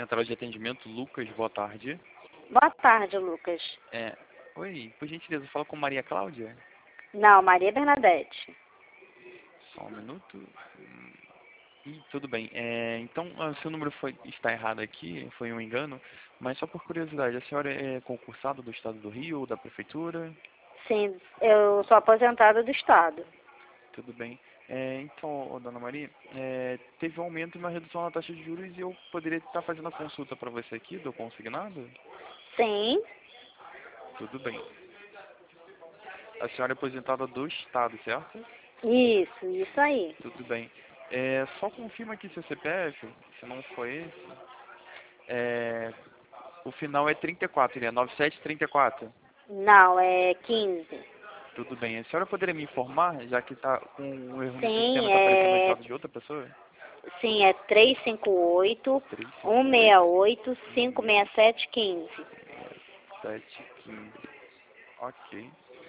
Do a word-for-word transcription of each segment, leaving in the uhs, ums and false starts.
Central de atendimento, Lucas, boa tarde. Boa tarde, Lucas. É, oi, por gentileza, fala com Maria Cláudia? Não, Maria Bernadette. Só um minuto. Hum, Ih, tudo bem. É, então, o seu número foi, está errado aqui, foi um engano, mas só por curiosidade, a senhora é concursada do Estado do Rio ou da Prefeitura? Sim, eu sou aposentada do Estado. Tudo bem. É, então, ô, dona Maria, é, teve um aumento e uma redução na taxa de juros e eu poderia estar fazendo a consulta para você aqui do consignado? Sim, Tudo bem. A senhora é aposentada do Estado, certo? isso, isso aí. Tudo bem. É, só confirma aqui seu C P F, se não for esse. É, o final é trinta e quatro, né? nove sete três quatro. Não, é quinze. Tudo bem. A senhora poderia me informar, já que está com um erro no sistema, Sim, está aparecendo o é, estado de outra pessoa? sim, é três cinco oito, três um cinco seis oito, oito, cinco seis sete, quinze. sete quinze. Ok.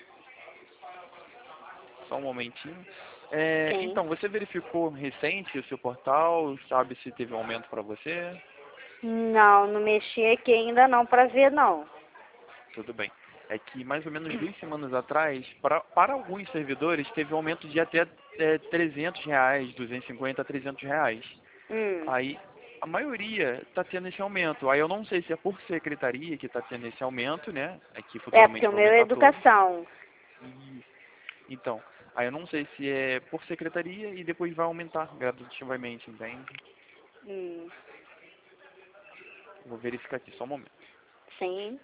Só um momentinho. É, Sim. então, você verificou recente o seu portal? Sabe se teve um aumento para você? Não, não mexi aqui ainda não para ver não. Tudo bem. É que mais ou menos duas semanas atrás, pra, para alguns servidores, teve um aumento de até é, trezentos reais, duzentos e cinquenta a trezentos reais. Hum. Aí, a maioria está tendo esse aumento. Aí eu não sei se é por secretaria que está tendo esse aumento, né? Aqui É porque futuramente o vai meu é aumentar todos. educação. Isso. Então, aí eu não sei se é por secretaria e depois vai aumentar gradativamente, entende? Hum. Vou verificar aqui, só um momento. Sim.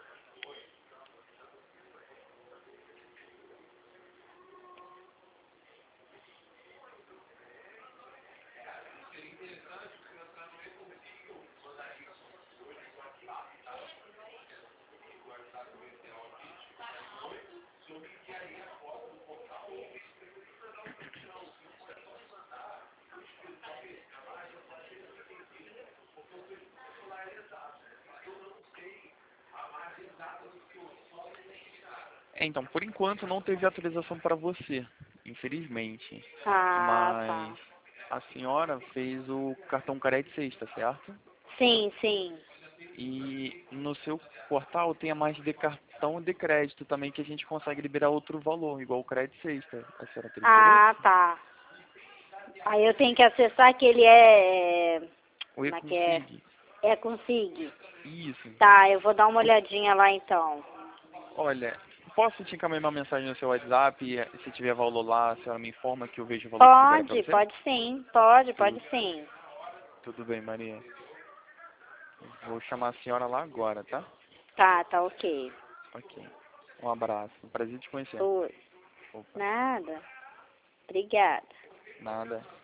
É, então, por enquanto não teve atualização para você, infelizmente. Ah, tá. Mas a senhora fez o cartão Carete Sexta, certo? Sim, sim. E no seu portal tem a mais de cartão de crédito também, que a gente consegue liberar outro valor, igual o Crédito Sexta. A senhora tem interesse? Ah, tá. Aí eu tenho que acessar que ele é... O Como é que é? E-Consig? É consigo. Isso. Tá, eu vou dar uma Por- olhadinha lá então. Olha, posso te encaminhar uma mensagem no seu WhatsApp? E, se tiver valor lá, a senhora me informa que eu vejo o valor que libera para Pode, você? pode sim. Pode, pode Tudo, sim. tudo bem, Maria. Vou chamar a senhora lá agora, tá? Tá, tá ok. Ok. Um abraço. Um prazer te conhecer. Oi. Opa, Nada. Obrigada. nada.